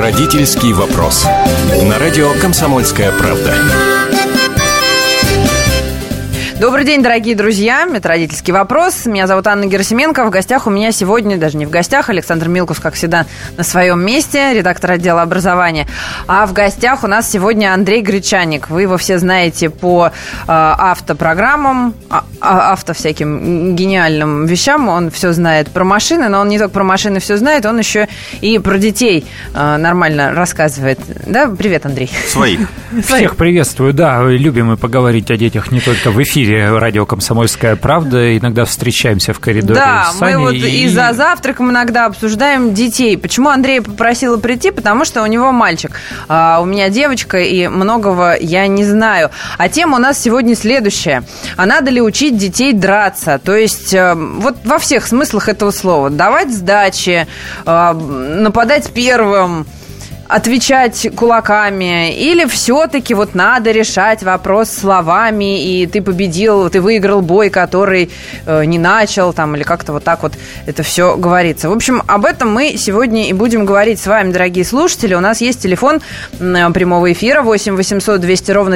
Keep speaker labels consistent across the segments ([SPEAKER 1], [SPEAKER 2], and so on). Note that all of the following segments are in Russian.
[SPEAKER 1] Родительский вопрос. На радио «Комсомольская правда».
[SPEAKER 2] Добрый день, дорогие друзья. Это «Родительский вопрос». Меня зовут Анна Герасименко. В гостях у меня сегодня, даже не в гостях, Александр Милкус, как всегда, на своем месте, редактор отдела образования. А в гостях у нас сегодня Андрей Гречаник. Вы его все знаете по автопрограммам, всяким гениальным вещам. Он все знает про машины, но он не только про машины все знает, он еще и про детей нормально рассказывает. Да? Привет, Андрей.
[SPEAKER 3] Своих.
[SPEAKER 4] Всех приветствую. Да, любим мы поговорить о детях не только в эфире радио «Комсомольская правда». Иногда встречаемся в коридоре
[SPEAKER 2] с Саней. Да, мы вот и за завтраком иногда обсуждаем детей. Почему Андрея попросила прийти? Потому что у него мальчик. У меня девочка, и многого я не знаю. А тема у нас сегодня следующая. А надо ли учить детей драться? То есть вот во всех смыслах этого слова. Давать сдачи, нападать первым, отвечать кулаками, или все-таки вот надо решать вопрос словами, и ты победил, ты выиграл бой, который не начал, там, или как-то вот так вот это все говорится. В общем, об этом мы сегодня и будем говорить с вами, дорогие слушатели. У нас есть телефон прямого эфира 8 800 200 ровно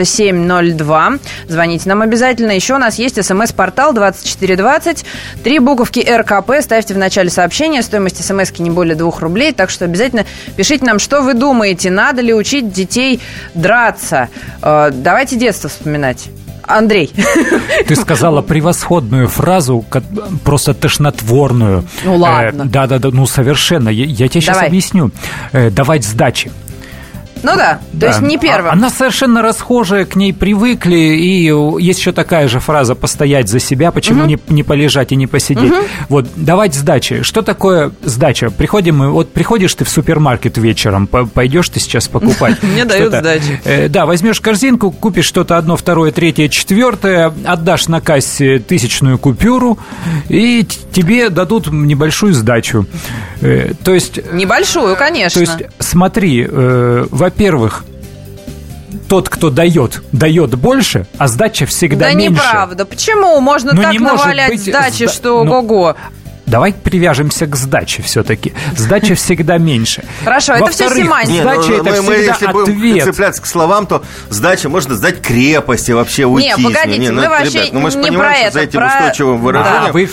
[SPEAKER 2] 9702. Звоните нам обязательно. Еще у нас есть СМС-портал 2420. 3 буковки РКП. Ставьте в начале сообщения. Стоимость СМСки не более 2 рублей. Так что обязательно пишите нам, что вы думаете, надо ли учить детей драться? Давайте детство вспоминать. Андрей.
[SPEAKER 4] Ты сказала превосходную фразу, просто тошнотворную.
[SPEAKER 2] Ну ладно.
[SPEAKER 4] Да, ну совершенно. Я тебе сейчас объясню. Давать сдачи.
[SPEAKER 2] Ну да, то есть не первым.
[SPEAKER 4] Она совершенно расхожая, к ней привыкли, и есть еще такая же фраза «постоять за себя», почему не полежать и не посидеть. Вот, давать сдачи. Что такое сдача? Приходишь ты в супермаркет вечером, пойдешь ты сейчас покупать.
[SPEAKER 2] Мне дают сдачи.
[SPEAKER 4] Да, возьмешь корзинку, купишь что-то 1, 2, 3, 4, отдашь на кассе 1000-ную купюру, и тебе дадут небольшую сдачу. То есть...
[SPEAKER 2] Небольшую, конечно.
[SPEAKER 4] То есть, смотри, во-первых, тот, кто дает больше, а сдача всегда меньше.
[SPEAKER 2] Да неправда. Почему? Можно так навалять сдачи, что ого-го.
[SPEAKER 4] Давай привяжемся к сдаче все-таки. Сдача всегда меньше.
[SPEAKER 2] Хорошо, это все семантика.
[SPEAKER 4] Сдача это всегда
[SPEAKER 3] если будем цепляться к словам, то сдача можно сдать крепости, вообще уйти.
[SPEAKER 2] Не, погодите, мы вообще
[SPEAKER 3] мы же
[SPEAKER 2] не
[SPEAKER 3] понимаем,
[SPEAKER 2] про
[SPEAKER 3] что
[SPEAKER 2] это.
[SPEAKER 3] за этим устойчивым выражением.
[SPEAKER 4] Да, вы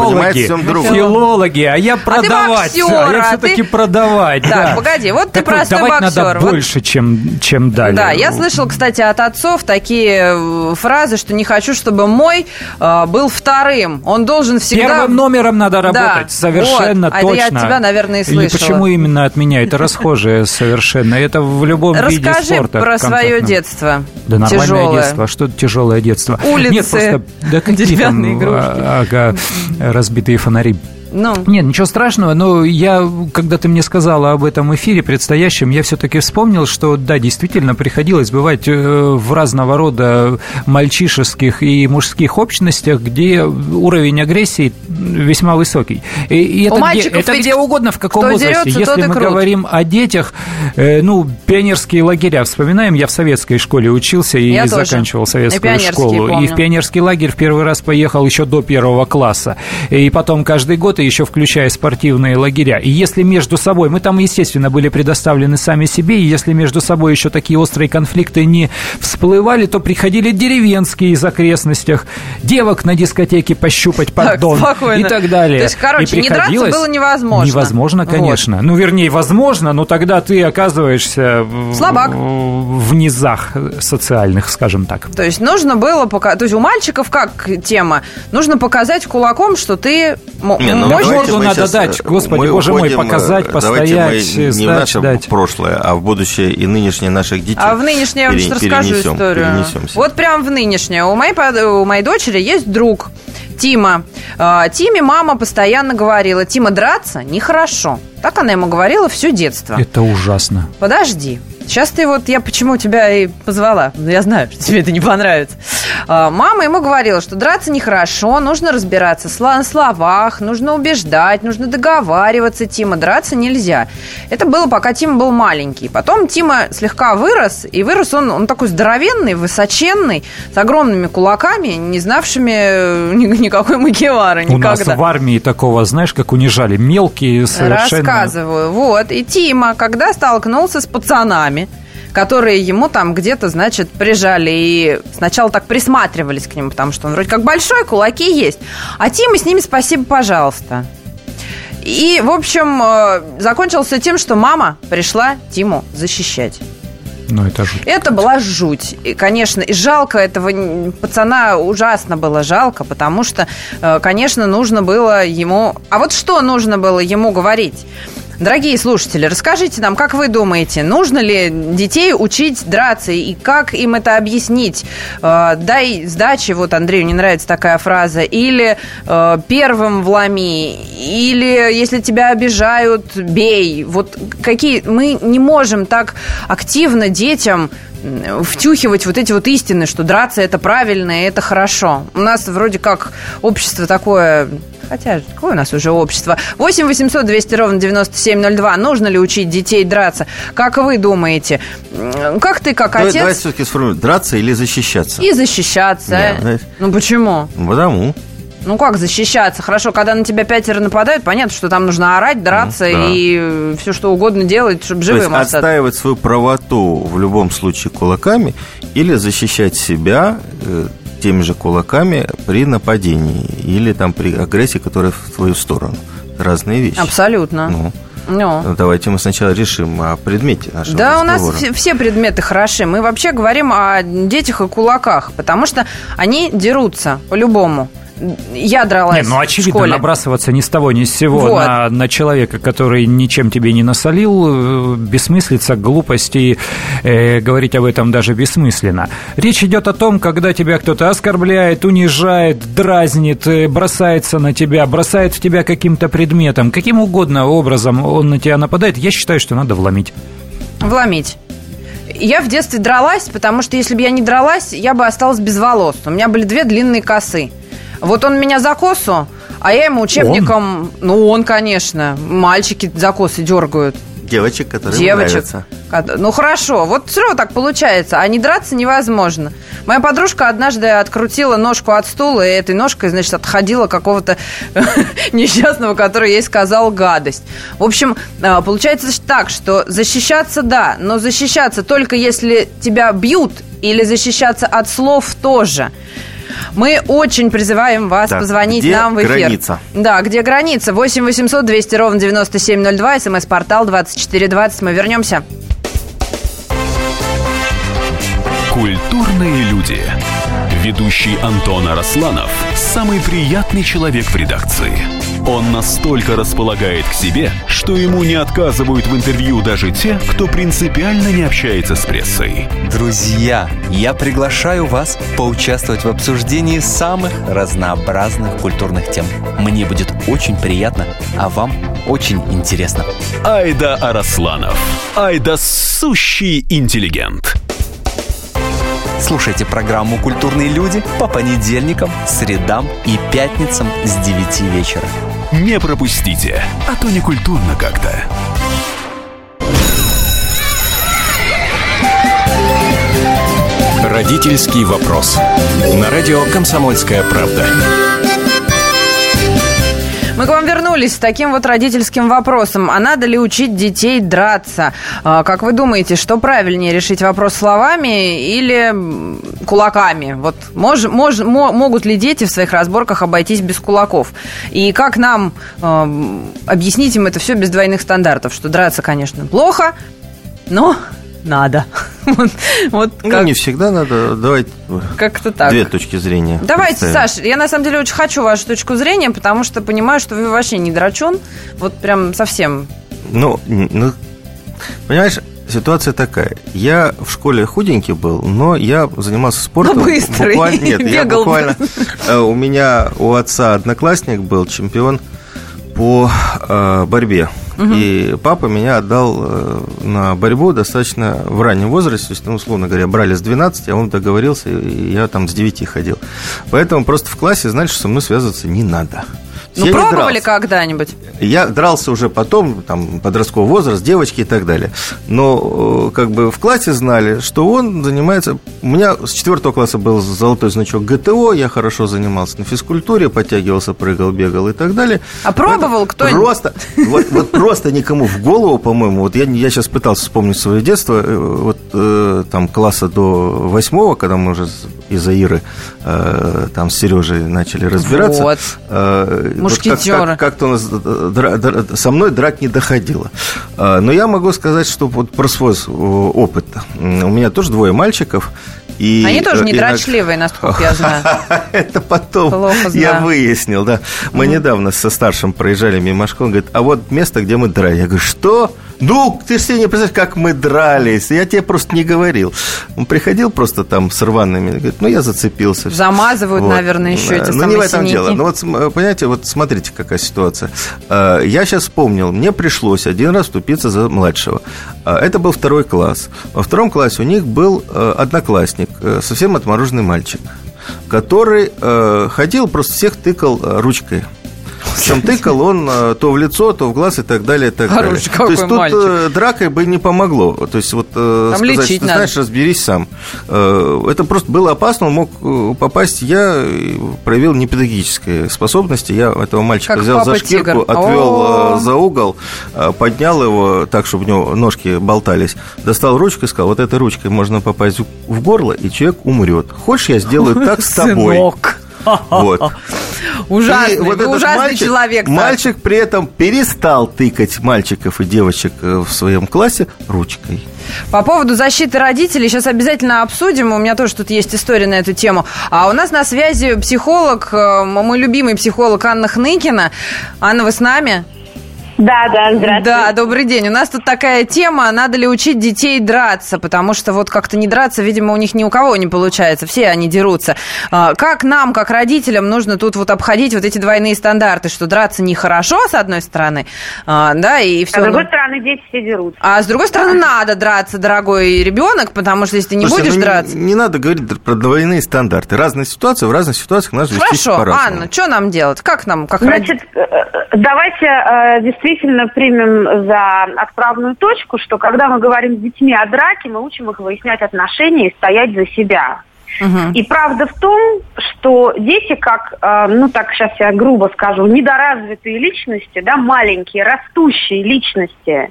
[SPEAKER 4] филологи, а я продавать. А я все-таки продавать.
[SPEAKER 2] Так, погоди, вот ты простой боксер.
[SPEAKER 4] Давать надо больше, чем дали.
[SPEAKER 2] Да, я слышал, кстати, от отцов такие фразы, что не хочу, чтобы мой был вторым. Он должен всегда...
[SPEAKER 4] Первым номером надо работать, совершенно
[SPEAKER 2] вот.
[SPEAKER 4] точно.
[SPEAKER 2] А я от тебя, наверное, и слышала.
[SPEAKER 4] Или почему именно от меня? Это расхожее совершенно. Это в любом виде спорта.
[SPEAKER 2] Расскажи про свое детство.
[SPEAKER 4] Да нормальное
[SPEAKER 2] тяжелое.
[SPEAKER 4] детство. А что тяжелое детство?
[SPEAKER 2] Улицы,
[SPEAKER 4] нет, просто, да какие
[SPEAKER 2] деревянные игрушки.
[SPEAKER 4] Разбитые фонари.
[SPEAKER 2] Ну.
[SPEAKER 4] Нет, ничего страшного, но когда ты мне сказала об этом эфире предстоящем, я все-таки вспомнил, что, да, действительно, приходилось бывать в разного рода мальчишеских и мужских общностях, где уровень агрессии весьма высокий. И это где угодно, в каком возрасте.
[SPEAKER 2] Дерется,
[SPEAKER 4] если мы говорим о детях, пионерские лагеря вспоминаем, я в советской школе учился и заканчивал советскую школу. И в пионерский лагерь в первый раз поехал еще до 1 класса. И потом каждый год, еще включая спортивные лагеря. И если между собой, мы там, естественно, были предоставлены сами себе, и если между собой еще такие острые конфликты не всплывали, то приходили деревенские из окрестностях, девок на дискотеке пощупать, пардон, и так далее.
[SPEAKER 2] То есть, короче, не драться было невозможно.
[SPEAKER 4] Невозможно, конечно. Вот. Вернее, возможно, но тогда ты оказываешься
[SPEAKER 2] слабак
[SPEAKER 4] в низах социальных, скажем так.
[SPEAKER 2] То есть нужно было показать, то есть у мальчиков как тема? Нужно показать кулаком, что ты...
[SPEAKER 4] Морду надо дать, господи, боже мой, показать, постоять,
[SPEAKER 3] давайте мы не в наше прошлое, а в будущее и нынешнее наших детей.
[SPEAKER 2] А в нынешнее я вам сейчас расскажу историю. Вот прям в нынешнее. У моей дочери есть друг Тима. Тиме мама постоянно говорила: Тима, драться нехорошо. Так она ему говорила все детство.
[SPEAKER 4] Это ужасно.
[SPEAKER 2] Подожди. Сейчас я почему тебя и позвала. Я знаю, что тебе это не понравится. Мама ему говорила, что драться нехорошо, нужно разбираться на словах, нужно убеждать, нужно договариваться, Тима, драться нельзя. Это было, пока Тима был маленький. Потом Тима слегка вырос, и вырос он такой здоровенный, высоченный, с огромными кулаками, не знавшими никакой магевары никогда.
[SPEAKER 4] У нас в армии такого, знаешь, как унижали, мелкие совершенно.
[SPEAKER 2] Рассказываю, И Тима, когда столкнулся с пацанами, которые ему там где-то, значит, прижали и сначала так присматривались к нему, потому что он вроде как большой, кулаки есть. А Тима с ними спасибо, пожалуйста. И, в общем, закончился тем, что мама пришла Тиму защищать.
[SPEAKER 4] Ну, это жуть.
[SPEAKER 2] Это была жуть. И, конечно, и жалко этого пацана, ужасно было жалко, потому что, конечно, нужно было ему... А вот что нужно было ему говорить? Дорогие слушатели, расскажите нам, как вы думаете, нужно ли детей учить драться и как им это объяснить? Дай сдачи, вот Андрею не нравится такая фраза, или первым вломи, или если тебя обижают, бей. Вот какие... Мы не можем так активно детям втюхивать вот эти вот истины, что драться это правильно и это хорошо. У нас вроде как общество такое... Хотя, какое у нас уже общество? 8 800 200 ровно 9702. Нужно ли учить детей драться? Как вы думаете? Как ты, как отец...
[SPEAKER 3] Давайте все-таки сформулируем. Драться или защищаться?
[SPEAKER 2] И защищаться.
[SPEAKER 3] Да,
[SPEAKER 2] ну, почему?
[SPEAKER 3] Потому.
[SPEAKER 2] Ну, как защищаться? Хорошо, когда на тебя 5 нападают, понятно, что там нужно орать, драться и все что угодно делать, чтобы живым остаться.
[SPEAKER 3] Отстаивать свою правоту в любом случае кулаками или защищать себя... теми же кулаками при нападении или там при агрессии, которая в твою сторону. Разные вещи.
[SPEAKER 2] Абсолютно.
[SPEAKER 3] Давайте мы сначала решим о предмете нашего разговора.
[SPEAKER 2] У нас все предметы хороши. Мы вообще говорим о детях и кулаках, потому что они дерутся по-любому. Я дралась в
[SPEAKER 4] очевидно,
[SPEAKER 2] школе.
[SPEAKER 4] Набрасываться ни с того ни с сего на человека, который ничем тебе не насолил, бессмыслица, глупости, говорить об этом даже бессмысленно. Речь идет о том, когда тебя кто-то оскорбляет, унижает, дразнит, бросается на тебя, бросает в тебя каким-то предметом, каким угодно образом он на тебя нападает, я считаю, что надо вломить.
[SPEAKER 2] Вломить. Я в детстве дралась, потому что если бы я не дралась, я бы осталась без волос. У меня были 2 длинные косы. Вот он меня за косу, а я ему учебником... Он, конечно. Мальчики за косы дергают.
[SPEAKER 3] Девочек, которые нравятся.
[SPEAKER 2] Ну, хорошо. Вот все равно так получается. А не драться невозможно. Моя подружка однажды открутила ножку от стула, и этой ножкой, значит, отходила какого-то несчастного, который ей сказал гадость. В общем, получается так, что защищаться, да, но защищаться только если тебя бьют, или защищаться от слов тоже. Мы очень призываем вас позвонить нам в эфир.
[SPEAKER 3] Где граница?
[SPEAKER 2] Да, где граница? 8 800 200 ровно 9702, СМС-портал 2420. Мы вернемся.
[SPEAKER 1] Культурные люди. Ведущий Антон Арасланов – самый приятный человек в редакции. Он настолько располагает к себе, что ему не отказывают в интервью даже те, кто принципиально не общается с прессой.
[SPEAKER 5] Друзья, я приглашаю вас поучаствовать в обсуждении самых разнообразных культурных тем. Мне будет очень приятно, а вам очень интересно.
[SPEAKER 1] Айда Арасланов. Айда сущий интеллигент.
[SPEAKER 5] Слушайте программу «Культурные люди» по понедельникам, средам и пятницам с 9 вечера.
[SPEAKER 1] Не пропустите, а то не культурно как-то. Родительский вопрос. На радио «Комсомольская правда».
[SPEAKER 2] Мы к вам вернулись с таким вот родительским вопросом. А надо ли учить детей драться? Как вы думаете, что правильнее, решить вопрос словами или кулаками? Вот могут ли дети в своих разборках обойтись без кулаков? И как нам объяснить им это все без двойных стандартов? Что драться, конечно, плохо, но... надо.
[SPEAKER 3] Не всегда надо. Давайте
[SPEAKER 2] как-то так.
[SPEAKER 3] 2 точки зрения.
[SPEAKER 2] Давайте, Саш, я на самом деле очень хочу вашу точку зрения, потому что понимаю, что вы вообще не драчун. Вот прям совсем.
[SPEAKER 3] Понимаешь, ситуация такая. Я в школе худенький был, но я занимался спортом.
[SPEAKER 2] Быстрый.
[SPEAKER 3] Бегал. У меня у отца одноклассник был чемпион по борьбе. И папа меня отдал на борьбу достаточно в раннем возрасте. То есть, условно говоря, брали с 12, а он договорился, и я там с 9 ходил. Поэтому просто в классе знали, что со мной связываться не надо.
[SPEAKER 2] Ну, пробовали когда-нибудь?
[SPEAKER 3] Я дрался уже потом, там, подростковый возраст, девочки и так далее. Но как бы в классе знали, что он занимается... У меня с 4 класса был золотой значок ГТО, я хорошо занимался на физкультуре, подтягивался, прыгал, бегал и так далее.
[SPEAKER 2] А пробовал кто-нибудь?
[SPEAKER 3] Просто, вот просто никому в голову, по-моему, вот я сейчас пытался вспомнить свое детство, вот там класса до 8, когда мы уже из-за Иры там с Сережей начали разбираться.
[SPEAKER 2] Вот. Мушкетеры.
[SPEAKER 3] Вот как-то у нас со мной драк не доходило. Но я могу сказать, что вот про свой опыт. У меня тоже 2 мальчиков. И
[SPEAKER 2] они тоже не дрочливые, насколько я знаю.
[SPEAKER 3] Это потом я выяснил, да. Мы недавно со старшим проезжали мимо школы, он говорит, а вот место, где мы дрались. Я говорю, что? Ну, ты же себе не представляешь, как мы дрались. Я тебе просто не говорил. Он приходил просто там с рваными. Говорит, ну, я зацепился.
[SPEAKER 2] Замазывают, вот, наверное, еще эти самые синяки. Ну, не в этом дело. Ну, вот, понимаете, вот смотрите, какая ситуация. Я сейчас вспомнил, мне пришлось один раз вступиться за младшего. Это был 2 класс. Во 2 классе у них был одноклассник, совсем отмороженный мальчик, который ходил, просто всех тыкал ручкой. Причем тыкал он то в лицо, то в глаз и так далее, и так далее. То есть тут мальчик. Дракой бы не помогло. То есть вот сказать, что ты знаешь, разберись сам. Это просто было опасно, он мог попасть. Я проявил непедагогические способности. Я этого мальчика как взял за шкирку, отвел за угол, поднял его так, чтобы у него ножки болтались, достал ручку и сказал, вот этой ручкой можно попасть в горло, и человек умрет. Хочешь, я сделаю так с тобой? Сынок.
[SPEAKER 3] Вот.
[SPEAKER 2] Ужасный, вот ужасный человек.
[SPEAKER 3] Мальчик при этом перестал тыкать мальчиков и девочек в своем классе ручкой.
[SPEAKER 2] По поводу защиты родителей сейчас обязательно обсудим. У меня тоже тут есть история на эту тему. А у нас на связи психолог, мой любимый психолог Анна Хныкина. Анна, вы с нами?
[SPEAKER 6] Да, здравствуйте.
[SPEAKER 2] Да, добрый день. У нас тут такая тема, надо ли учить детей драться, потому что вот как-то не драться, видимо, у них ни у кого не получается, все они дерутся. Как нам, как родителям, нужно тут вот обходить вот эти двойные стандарты, что драться нехорошо, с одной стороны, да, и все.
[SPEAKER 6] А с другой стороны, дети все дерутся.
[SPEAKER 2] А с другой стороны, надо драться, дорогой ребенок, потому что если ты не будешь драться...
[SPEAKER 3] Не надо говорить про двойные стандарты. Разные ситуации, в разных ситуациях надо вести по-разному.
[SPEAKER 2] Хорошо, Анна, что нам делать? Как нам, как
[SPEAKER 6] родители? Давайте действительно примем за отправную точку, что когда мы говорим с детьми о драке, мы учим их выяснять отношения и стоять за себя. И правда в том, что дети, как, ну так сейчас я грубо скажу, недоразвитые личности, да, маленькие, растущие личности,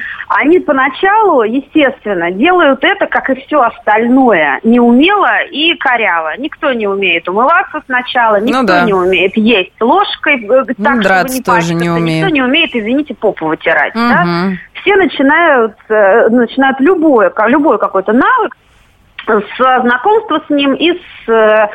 [SPEAKER 6] они поначалу, естественно, делают это, как и все остальное, неумело и коряво. Никто не умеет умываться сначала, никто не умеет есть ложкой, так, чтобы не пачкаться, никто не умеет, извините, попу вытирать. Да? Все начинают любой какой-то навык с знакомства с ним и с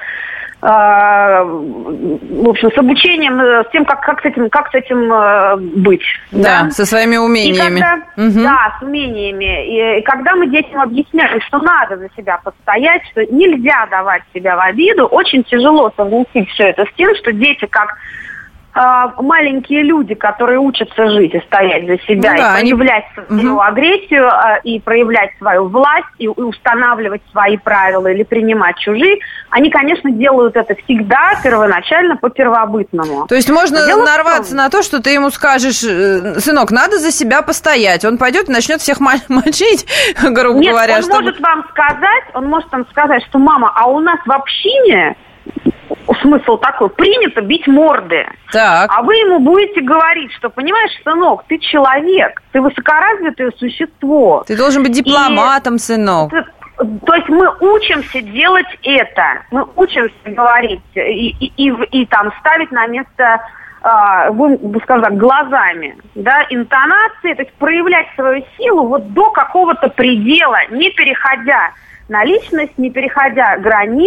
[SPEAKER 6] обучением, с тем, как с этим быть.
[SPEAKER 2] Да, со своими умениями.
[SPEAKER 6] Да, с умениями. И когда мы детям объясняем, что надо за себя постоять, что нельзя давать себя в обиду, очень тяжело совместить все это с тем, что дети как маленькие люди, которые учатся жить и стоять за себя, и проявлять свою агрессию, и проявлять свою власть, и устанавливать свои правила или принимать чужие, они, конечно, делают это всегда первоначально по-первобытному.
[SPEAKER 2] То есть можно нарваться на то, что ты ему скажешь, сынок, надо за себя постоять. Он пойдет и начнет всех мочить, грубо говоря.
[SPEAKER 6] Нет, он может вам сказать, что мама, а у нас в общине смысл такой, принято бить морды.
[SPEAKER 2] Так.
[SPEAKER 6] А вы ему будете говорить, что, понимаешь, сынок, ты человек, ты высокоразвитое существо.
[SPEAKER 2] Ты должен быть дипломатом, сынок.
[SPEAKER 6] То есть мы учимся делать это. Мы учимся говорить и там ставить на место, скажем так, глазами, да, интонации, то есть проявлять свою силу вот до какого-то предела, не переходя на личность, не переходя границ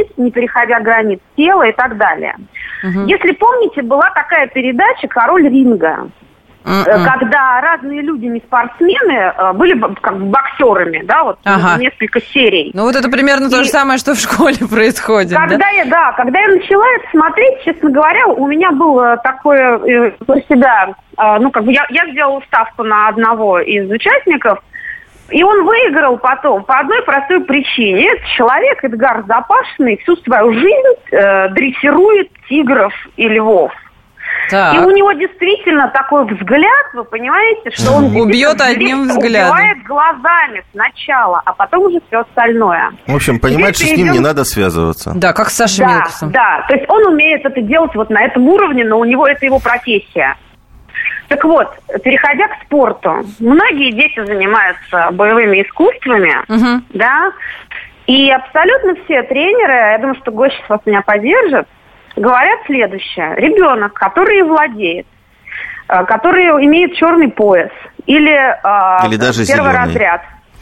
[SPEAKER 6] тела и так далее. Если помните, была такая передача «Король ринга». когда разные люди, не спортсмены, были как бы боксерами, да, вот несколько серий.
[SPEAKER 2] Ну, вот это примерно то же самое, что в школе происходит,
[SPEAKER 6] когда я начала это смотреть, честно говоря, у меня было такое про себя, я сделала ставку на одного из участников, и он выиграл потом по одной простой причине. Этот человек, Эдгар Запашный, всю свою жизнь дрессирует тигров и львов. Так. И у него действительно такой взгляд, вы понимаете, что он
[SPEAKER 2] убьет одним взглядом.
[SPEAKER 6] Убивает глазами сначала, а потом уже все остальное.
[SPEAKER 3] В общем, понимать, что с ним не надо связываться.
[SPEAKER 2] Да, как с Сашей Милкусом.
[SPEAKER 6] Да, то есть он умеет это делать вот на этом уровне, но у него это его профессия. Так вот, переходя к спорту, многие дети занимаются боевыми искусствами, да, и абсолютно все тренеры, я думаю, что Гоша вас меня поддержит, говорят следующее. Ребенок, который владеет, который имеет черный пояс или
[SPEAKER 3] даже
[SPEAKER 6] первый разряд,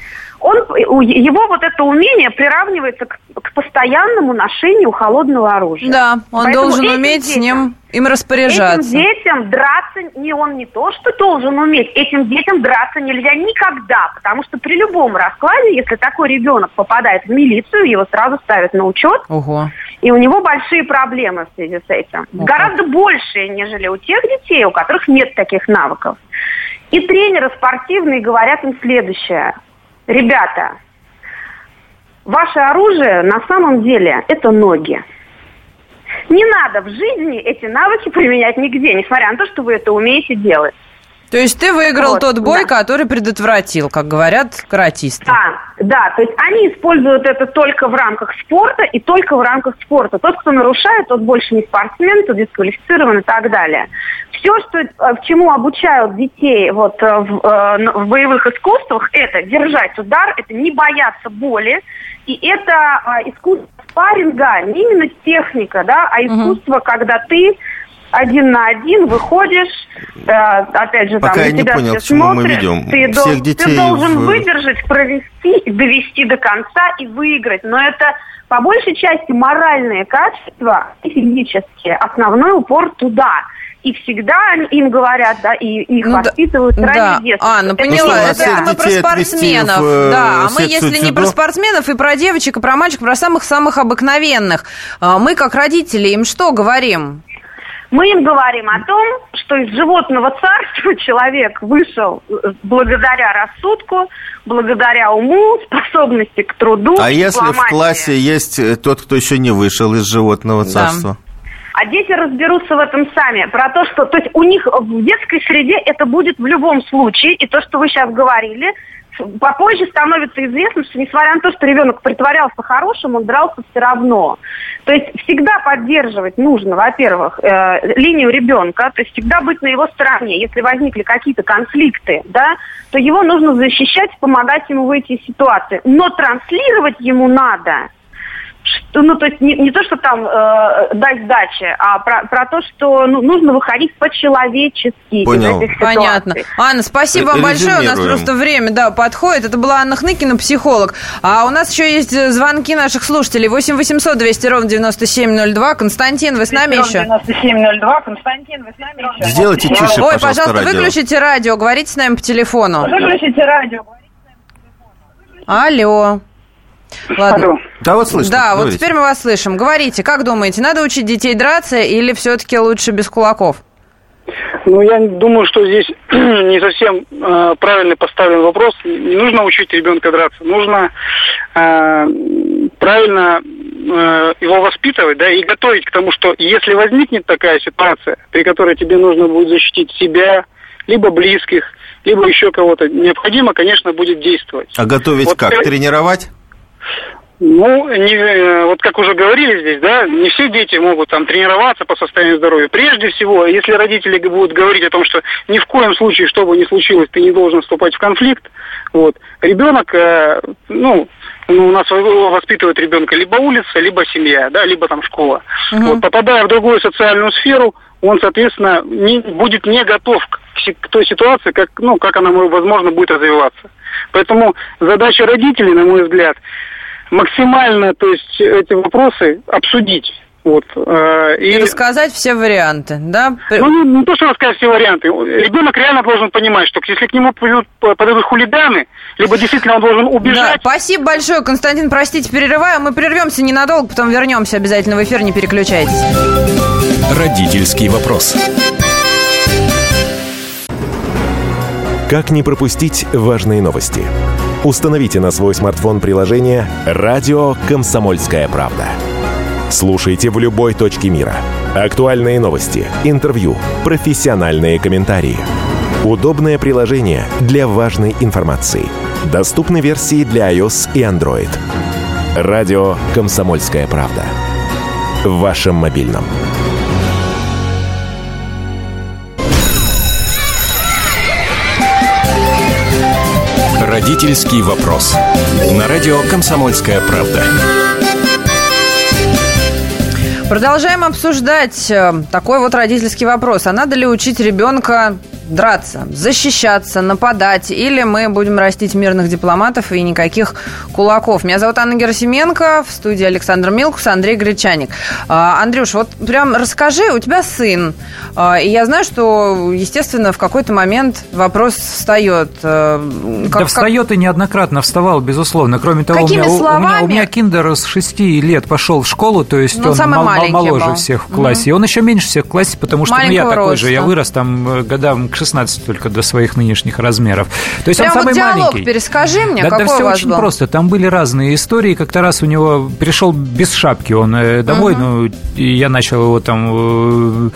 [SPEAKER 6] его вот это умение приравнивается к постоянному ношению холодного оружия.
[SPEAKER 2] Да, он должен уметь им распоряжаться.
[SPEAKER 6] Этим детям драться он не то, что должен уметь, этим детям драться нельзя никогда, потому что при любом раскладе, если такой ребенок попадает в милицию, его сразу ставят на учет.
[SPEAKER 2] Ого.
[SPEAKER 6] И у него большие проблемы в связи с этим. Гораздо большие, нежели у тех детей, у которых нет таких навыков. И тренеры спортивные говорят им следующее. Ребята, ваше оружие на самом деле это ноги. Не надо в жизни эти навыки применять нигде, несмотря на то, что вы это умеете делать.
[SPEAKER 2] То есть ты выиграл тот бой, который предотвратил, как говорят каратисты.
[SPEAKER 6] Да, то есть они используют это только в рамках спорта и только в рамках спорта. Тот, кто нарушает, тот больше не спортсмен, тот дисквалифицирован и так далее. Все, к чему обучают детей в боевых искусствах, это держать удар, это не бояться боли, и это искусство спарринга, не именно техника, да, а искусство, когда ты один на один выходишь, опять же,
[SPEAKER 3] пока
[SPEAKER 6] там
[SPEAKER 3] я
[SPEAKER 6] на тебя
[SPEAKER 3] все
[SPEAKER 6] смотрят,
[SPEAKER 3] смотрят,
[SPEAKER 6] ты должен выдержать, провести, довести до конца и выиграть. Но это по большей части моральные качества и физические. Основной упор туда. И всегда им говорят, да, и их воспитывают с раннего детства.
[SPEAKER 2] Анна, поняла, это мы про спортсменов. А мы, если не про спортсменов, и про девочек, и про мальчиков, про самых-самых обыкновенных. Мы, как родители, им что говорим?
[SPEAKER 6] Мы им говорим о том, что из животного царства человек вышел благодаря рассудку, благодаря уму, способности к труду.
[SPEAKER 3] А если в классе есть тот, кто еще не вышел из животного царства?
[SPEAKER 6] А дети разберутся в этом сами. Про то, что то есть у них в детской среде это будет в любом случае. И то, что вы сейчас говорили, попозже становится известно, что несмотря на то, что ребенок притворялся хорошим, он дрался все равно. То есть всегда поддерживать нужно, во-первых, линию ребенка, то есть всегда быть на его стороне. Если возникли какие-то конфликты, да, то его нужно защищать, помогать ему выйти из ситуации. Но транслировать ему надо. То есть не то, что там дать сдачи, а про то, что нужно выходить по-человечески.
[SPEAKER 3] Понял.
[SPEAKER 6] Из этих
[SPEAKER 2] ситуаций. Понятно. Анна, спасибо вам большое. У нас просто время подходит. Это была Анна Хныкина, психолог. А у нас еще есть звонки наших слушателей. 8 800 200 ровно 9702. Константин, вы с нами еще?
[SPEAKER 7] 9702. Константин, вы с нами еще?
[SPEAKER 3] Сделайте тише,
[SPEAKER 2] пожалуйста,
[SPEAKER 3] радио.
[SPEAKER 2] Выключите радио. Говорите с нами по телефону.
[SPEAKER 7] Выключите радио.
[SPEAKER 2] Алло. Ладно.
[SPEAKER 3] Да, вот слышно.
[SPEAKER 2] Да, говорите. Вот теперь мы вас слышим. Говорите, как думаете, надо учить детей драться или все-таки лучше без кулаков?
[SPEAKER 8] Я думаю, что здесь не совсем правильно поставлен вопрос. Не нужно учить ребенка драться. Нужно правильно его воспитывать, да, и готовить к тому, что если возникнет такая ситуация, при которой тебе нужно будет защитить себя, либо близких, либо еще кого-то, необходимо, конечно, будет действовать.
[SPEAKER 3] А готовить как? Тренировать?
[SPEAKER 8] Вот как уже говорили здесь, да, не все дети могут там тренироваться по состоянию здоровья. Прежде всего, если родители будут говорить о том, что ни в коем случае, что бы ни случилось, ты не должен вступать в конфликт, ребенок, у нас воспитывает ребенка либо улица, либо семья, да, либо там школа. Попадая в другую социальную сферу, он, соответственно, будет не готов к той ситуации, как она, возможно, будет развиваться. Поэтому задача родителей, на мой взгляд, максимально, то есть эти вопросы обсудить. Вот,
[SPEAKER 2] и рассказать все варианты, да?
[SPEAKER 8] Ну, не то, что рассказать все варианты. Ребенок реально должен понимать, что если к нему подойдут хулиганы, либо действительно он должен убежать.
[SPEAKER 2] Да, спасибо большое, Константин, простите, перерываю. Мы прервемся ненадолго, потом вернемся обязательно в эфир, не переключайтесь.
[SPEAKER 1] Родительский вопрос.
[SPEAKER 9] Как не пропустить важные новости? Установите на свой смартфон приложение «Радио Комсомольская правда». Слушайте в любой точке мира. Актуальные новости, интервью, профессиональные комментарии. Удобное приложение для важной информации. Доступны версии для iOS и Android. «Радио Комсомольская правда». В вашем мобильном.
[SPEAKER 1] Родительский вопрос. На радио «Комсомольская правда».
[SPEAKER 2] Продолжаем обсуждать такой вот родительский вопрос. А надо ли учить ребенка драться, защищаться, нападать, или мы будем растить мирных дипломатов и никаких кулаков? Меня зовут Анна Герасименко, в студии Александр Милкус, Андрей Гречаник. Андрюш, вот прям расскажи, у тебя сын, и я знаю, что, естественно, в какой-то момент вопрос встает.
[SPEAKER 4] Встает и неоднократно вставал, безусловно. Кроме того, у меня киндер с 6 лет пошел в школу, то есть он моложе был. Всех в классе. И он еще меньше всех в классе, потому что я такой роста. Же, я вырос там годам к 16 только до своих нынешних размеров. То есть
[SPEAKER 2] прям
[SPEAKER 4] он самый
[SPEAKER 2] вот диалог
[SPEAKER 4] маленький.
[SPEAKER 2] Перескажи мне,
[SPEAKER 4] да,
[SPEAKER 2] какой
[SPEAKER 4] да, все
[SPEAKER 2] у вас
[SPEAKER 4] очень
[SPEAKER 2] был?
[SPEAKER 4] Просто. Там были разные истории. Как-то раз у него пришел без шапки он домой, и я начал его там...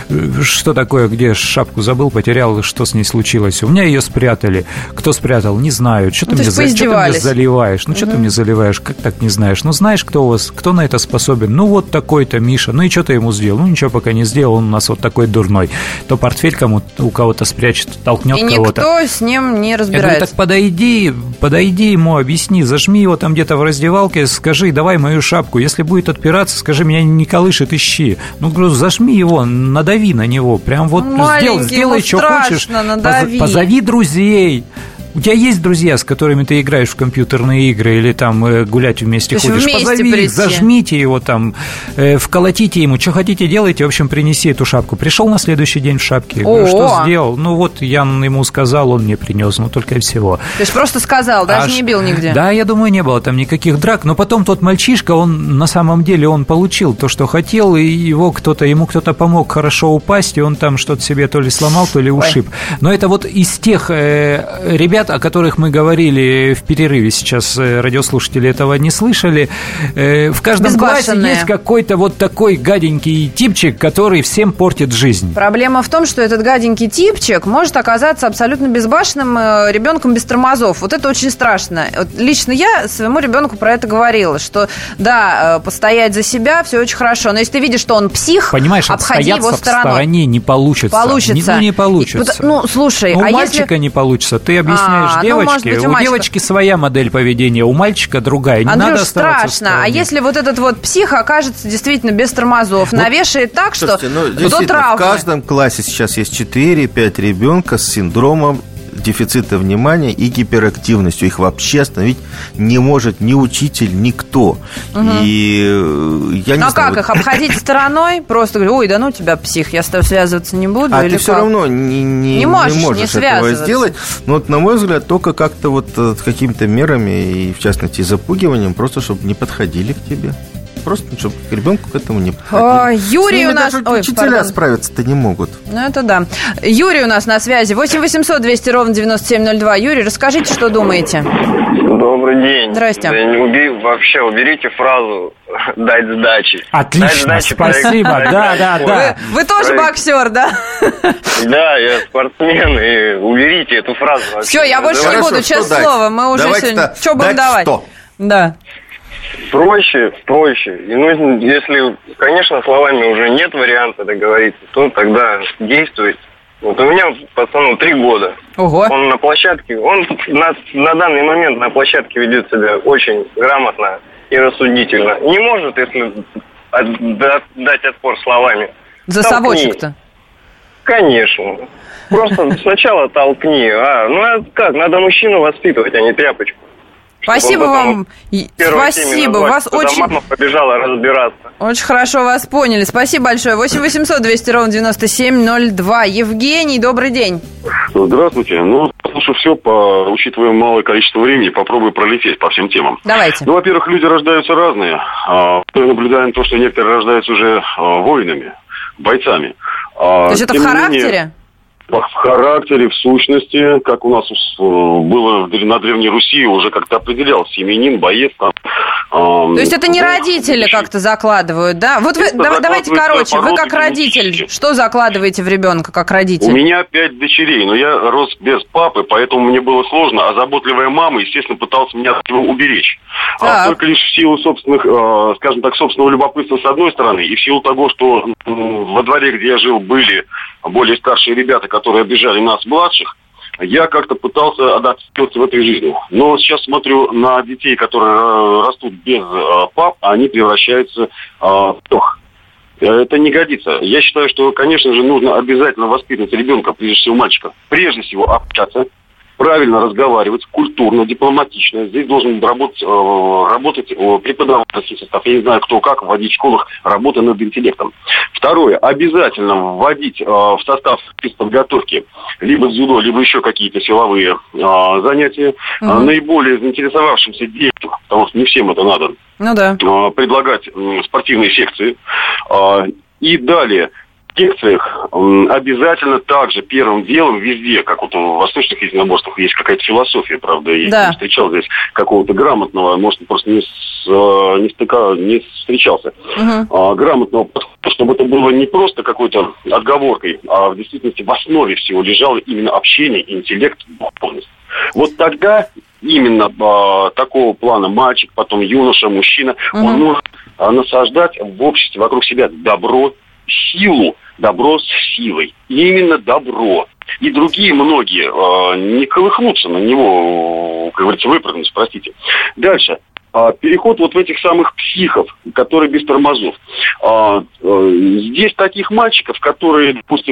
[SPEAKER 4] Что такое, где шапку забыл, потерял, что с ней случилось? У меня ее спрятали. Кто спрятал? Не знаю. Что ты мне заливаешь? Что ты мне заливаешь? Как так не знаешь? Знаешь, кто у вас, кто на это способен? Вот такой-то Миша. И что ты ему сделал? Ничего пока не сделал. Он у нас вот такой дурной. То портфель у кого-то спрячет, толкнет кого-то.
[SPEAKER 2] И никто с ним не разбирается.
[SPEAKER 4] Я говорю, так подойди ему, объясни, зажми его там где-то в раздевалке, скажи, давай мою шапку. Если будет отпираться, скажи, меня не колышет, ищи. Говорю, зажми его, надави на него. Прям вот сделай, что хочешь. Позови друзей. У тебя есть друзья, с которыми ты играешь в компьютерные игры или там гулять вместе ходишь? Позови их, зажмите его там, вколотите ему, что хотите делайте, в общем, принеси эту шапку. Пришел на следующий день в шапке. Говорю, что сделал? Я ему сказал, он мне принес, только и всего.
[SPEAKER 2] То есть просто сказал, даже не бил нигде?
[SPEAKER 4] Да, я думаю, не было там никаких драк, но потом тот мальчишка, он на самом деле, он получил то, что хотел, и ему кто-то помог хорошо упасть, и он там что-то себе то ли сломал, то ли ушиб. Но это вот из тех ребят, о которых мы говорили в перерыве, сейчас радиослушатели этого не слышали. В каждом классе есть какой-то вот такой гаденький типчик, который всем портит жизнь.
[SPEAKER 2] Проблема в том, что этот гаденький типчик может оказаться абсолютно безбашенным ребенком без тормозов. Вот это очень страшно. Лично я своему ребенку про это говорила, что да, постоять за себя, все очень хорошо, но если ты видишь, что он псих,
[SPEAKER 4] понимаешь,
[SPEAKER 2] обходи его стороной.
[SPEAKER 4] В стороне не получится.
[SPEAKER 2] Не
[SPEAKER 4] получится.
[SPEAKER 2] Слушай,
[SPEAKER 4] у мальчика не получится, ты объясняешь девочке. У девочки своя модель поведения, у мальчика другая. Не
[SPEAKER 2] Андрюш,
[SPEAKER 4] надо оставаться
[SPEAKER 2] страшно. А если вот этот вот псих окажется действительно без тормозов, навешает так, что до травмы?
[SPEAKER 3] В каждом классе сейчас есть 4-5 ребенка с синдромом дефицита внимания и гиперактивностью. Их вообще остановить не может ни учитель, никто. И я не знаю.
[SPEAKER 2] Как их обходить стороной? Просто говорю, ой, да ну тебя псих, я с тобой связываться не буду.
[SPEAKER 3] А ты все равно не можешь этого сделать. Но на мой взгляд, только как-то вот с какими-то мерами, и в частности запугиванием, просто чтобы не подходили к тебе. Просто, чтобы к ребенку к этому не подходили.
[SPEAKER 2] Юрий у нас...
[SPEAKER 3] Даже учителя справиться-то не могут.
[SPEAKER 2] Это да. Юрий у нас на связи. 8 800 200 ровно 9702. Юрий, расскажите, что думаете.
[SPEAKER 10] Добрый день.
[SPEAKER 2] Здрасте.
[SPEAKER 10] Вообще уберите фразу «дать сдачи».
[SPEAKER 4] Отлично,
[SPEAKER 10] дать сдачи,
[SPEAKER 4] спасибо. Да.
[SPEAKER 2] Вы тоже боксер, да?
[SPEAKER 10] Да, я спортсмен, и уберите эту фразу.
[SPEAKER 2] Все, я больше не буду, честное слово. Мы уже сегодня... Что будем давать? Да.
[SPEAKER 10] Проще. Если, конечно, словами уже нет варианта договориться, то тогда действует. Вот у меня пацану 3 года.
[SPEAKER 2] Ого.
[SPEAKER 10] Он на площадке, на данный момент на площадке ведет себя очень грамотно и рассудительно. Не может, если дать отпор словами.
[SPEAKER 2] За совочек-то?
[SPEAKER 10] Конечно. Просто сначала толкни. А как? Надо мужчину воспитывать, а не тряпочку.
[SPEAKER 2] Спасибо вам. Спасибо. Вас очень...
[SPEAKER 10] мама побежала разбираться.
[SPEAKER 2] Очень хорошо вас поняли. Спасибо большое. 8 800 200 ровно 9702. Евгений, добрый день.
[SPEAKER 11] Здравствуйте. Слушай, все, учитывая малое количество времени, попробую пролететь по всем темам.
[SPEAKER 2] Давайте.
[SPEAKER 11] Во-первых, люди рождаются разные. Мы наблюдаем то, что некоторые рождаются уже воинами, бойцами.
[SPEAKER 2] То есть это в характере?
[SPEAKER 11] В характере, в сущности, как у нас было на Древней Руси, уже как-то определялся семьянин, боец.
[SPEAKER 2] То есть это не родители как-то закладывают, да? Вот вы, давайте короче, вы как родитель, что закладываете в ребенка как родитель?
[SPEAKER 11] У меня 5 дочерей, но я рос без папы, поэтому мне было сложно, а заботливая мама, естественно, пыталась меня от него уберечь. Только лишь в силу собственных, скажем так, собственного любопытства с одной стороны, и в силу того, что во дворе, где я жил, были более старшие ребята, которые обижали нас, младших, я как-то пытался адаптироваться в этой жизни. Но сейчас смотрю на детей, которые растут без пап, а они превращаются в тох. Это не годится. Я считаю, что, конечно же, нужно обязательно воспитывать ребенка, прежде всего мальчика, прежде всего общаться, правильно разговаривать, культурно, дипломатично. Здесь должен работать преподавательский состав. Я не знаю, кто как вводить в школах работу над интеллектом. Второе. Обязательно вводить в состав подготовки либо дзюдо, либо еще какие-то силовые занятия наиболее заинтересовавшимся детям, потому что не всем это надо. Предлагать спортивные секции. И далее. В секциях обязательно также первым делом везде, как вот в восточных единоборствах есть какая-то философия, правда, я не встречал здесь какого-то грамотного, может, просто не встречался, грамотного подхода, чтобы это было не просто какой-то отговоркой, а в действительности в основе всего лежало именно общение, интеллект, духовность. Вот тогда именно такого плана мальчик, потом юноша, мужчина, он может насаждать в обществе вокруг себя добро, силу, добро с силой. И именно добро. И другие многие не колыхнутся на него, как говорится, выпрыгнуть, простите. Дальше. Переход вот в этих самых психов, которые без тормозов. Здесь таких мальчиков, которые,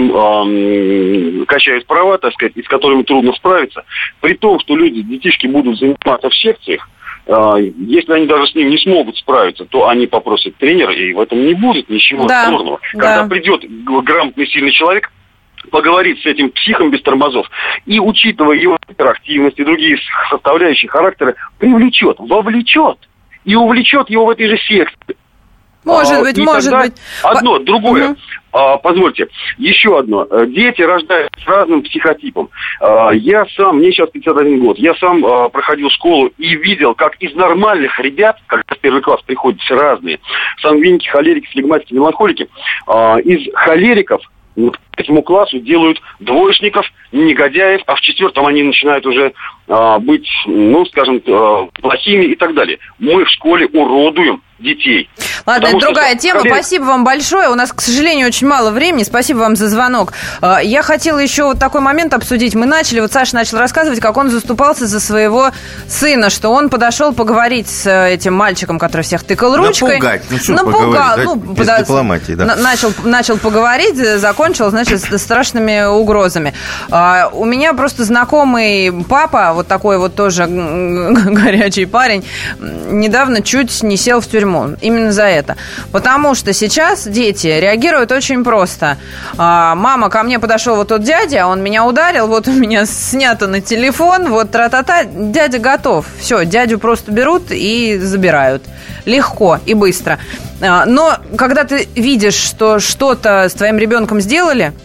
[SPEAKER 11] допустим, качают права, так сказать, и с которыми трудно справиться, при том, что детишки будут заниматься в секциях, если они даже с ним не смогут справиться, то они попросят тренера, и в этом не будет ничего сложного. Когда придет грамотный, сильный человек, поговорить с этим психом без тормозов и, учитывая его активность и другие составляющие характера, вовлечет и увлечет его в этой же секции.
[SPEAKER 2] Может быть.
[SPEAKER 11] Одно, другое. Позвольте, еще одно. Дети рождаются с разным психотипом. Я сам, мне сейчас 51 год, я сам проходил школу и видел, как из нормальных ребят, когда в первый класс приходят все разные, сангвиники, холерики, флегматики, меланхолики, из холериков к этому классу делают двоечников, негодяев, а в 4-м они начинают уже быть, скажем, плохими и так далее. Мы в школе уродуем детей.
[SPEAKER 2] Ладно, это другая тема. Спасибо вам большое. У нас, к сожалению, очень мало времени. Спасибо вам за звонок. Я хотела еще вот такой момент обсудить. Мы начали, вот Саша начал рассказывать, как он заступался за своего сына, что он подошел поговорить с этим мальчиком, который всех тыкал ручкой.
[SPEAKER 3] Напугал. Без дипломатии, да.
[SPEAKER 2] Начал поговорить, закончил, значит, с страшными угрозами. У меня просто знакомый папа, вот такой вот тоже горячий парень, недавно чуть не сел в тюрьму. Именно за это. Потому что сейчас дети реагируют очень просто. Мама, ко мне подошел вот тот дядя, он меня ударил, вот у меня снято на телефон, вот тра-та-та, дядя готов. Все, дядю просто берут и забирают. Легко и быстро. Но когда ты видишь, что что-то с твоим ребенком сделали,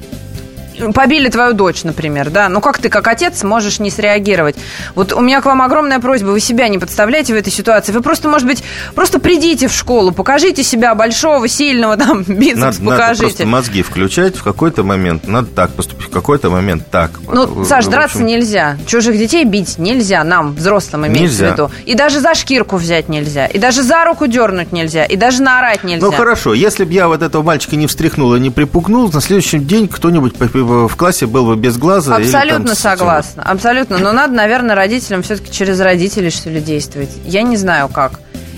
[SPEAKER 2] побили твою дочь, например, да, как ты, как отец, можешь не среагировать. Вот у меня к вам огромная просьба, вы себя не подставляйте в этой ситуации, вы просто, может быть, просто придите в школу, покажите себя большого, сильного, там, бицепс покажите.
[SPEAKER 3] Надо просто мозги включать, в какой-то момент надо так поступить, в какой-то момент так.
[SPEAKER 2] Саш, драться нельзя, чужих детей бить нельзя, нам, взрослым, имеется в виду. И даже за шкирку взять нельзя, и даже за руку дернуть нельзя, и даже наорать нельзя.
[SPEAKER 3] Хорошо, если бы я вот этого мальчика не встряхнул и не припугнул, на следующий день кто-нибудь в классе был бы без глаза.
[SPEAKER 2] Абсолютно согласна. Абсолютно. Но надо, наверное, родителям все-таки через родителей, что ли, действовать. Я не знаю, как.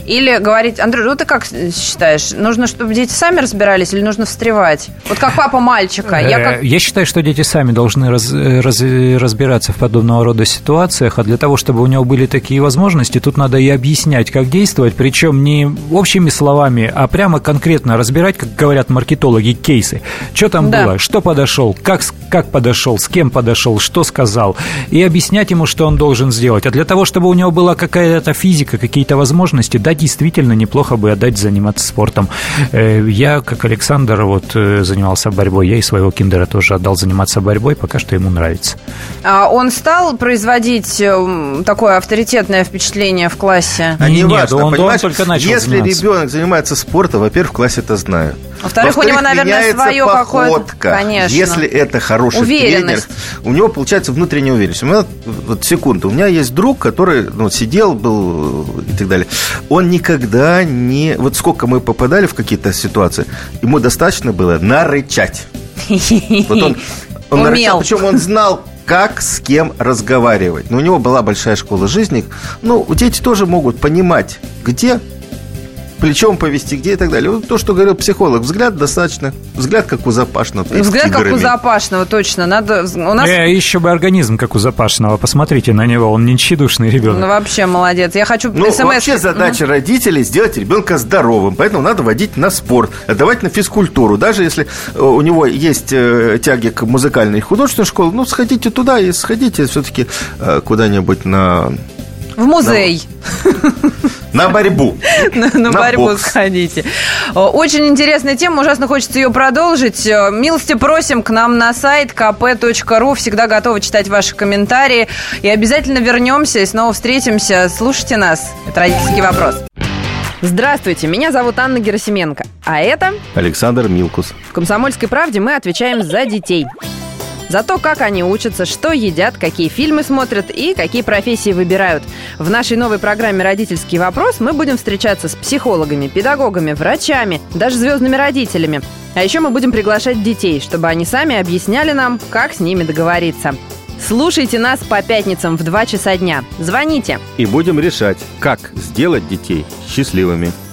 [SPEAKER 2] Или говорить, Андрей, ну ты как считаешь, нужно, чтобы дети сами разбирались или нужно встревать? Вот как папа мальчика.
[SPEAKER 4] Я считаю, что дети сами должны разбираться в подобного рода ситуациях, а для того, чтобы у него были такие возможности, тут надо и объяснять, как действовать, причем не общими словами, а прямо конкретно разбирать, как говорят маркетологи, кейсы. Что там было, что подошел, как подошел, с кем подошел, что сказал, и объяснять ему, что он должен сделать. А для того, чтобы у него была какая-то физика, какие-то возможности, да, действительно, неплохо бы отдать заниматься спортом. Я, как Александр, занимался борьбой, я и своего киндера тоже отдал заниматься борьбой, пока что ему нравится.
[SPEAKER 2] А он стал производить такое авторитетное впечатление в классе?
[SPEAKER 3] Нет, он только начал если заниматься. Ребенок занимается спортом, во-первых, в классе это знают.
[SPEAKER 2] Во-вторых, у него, наверное, свое какое-то, конечно.
[SPEAKER 3] Если это хороший тренер, у него получается внутренняя уверенность. У меня, секунду, у меня есть друг, который сидел, был и так далее. Он никогда не... Вот сколько мы попадали в какие-то ситуации, ему достаточно было нарычать. Он нарычал, причем он знал, как с кем разговаривать. Но у него была большая школа жизни. Дети тоже могут понимать, где плечом повести, где и так далее. Вот то, что говорил психолог, взгляд достаточно. Взгляд, как у Запашного.
[SPEAKER 2] Взгляд, как у Запашного, точно. Надо...
[SPEAKER 4] Еще бы организм, как у Запашного. Посмотрите на него, он не тщедушный ребенок.
[SPEAKER 2] Вообще молодец. Я хочу СМС...
[SPEAKER 3] Вообще задача родителей сделать ребенка здоровым. Поэтому надо водить на спорт, отдавать на физкультуру. Даже если у него есть тяги к музыкальной и художественной школе, сходите туда и сходите все-таки куда-нибудь на...
[SPEAKER 2] В музей.
[SPEAKER 3] На борьбу.
[SPEAKER 2] На борьбу бокс. Сходите. Очень интересная тема, ужасно хочется ее продолжить. Милости просим к нам на сайт kp.ru. Всегда готовы читать ваши комментарии. И обязательно вернемся и снова встретимся. Слушайте нас. Это «Родительский вопрос». Здравствуйте, меня зовут Анна Герасименко. А это...
[SPEAKER 3] Александр Милкус.
[SPEAKER 2] В «Комсомольской правде» мы отвечаем за детей. За то, как они учатся, что едят, какие фильмы смотрят и какие профессии выбирают. В нашей новой программе «Родительский вопрос» мы будем встречаться с психологами, педагогами, врачами, даже звездными родителями. А еще мы будем приглашать детей, чтобы они сами объясняли нам, как с ними договориться. Слушайте нас по пятницам в 2 часа дня. Звоните.
[SPEAKER 3] И будем решать, как сделать детей счастливыми.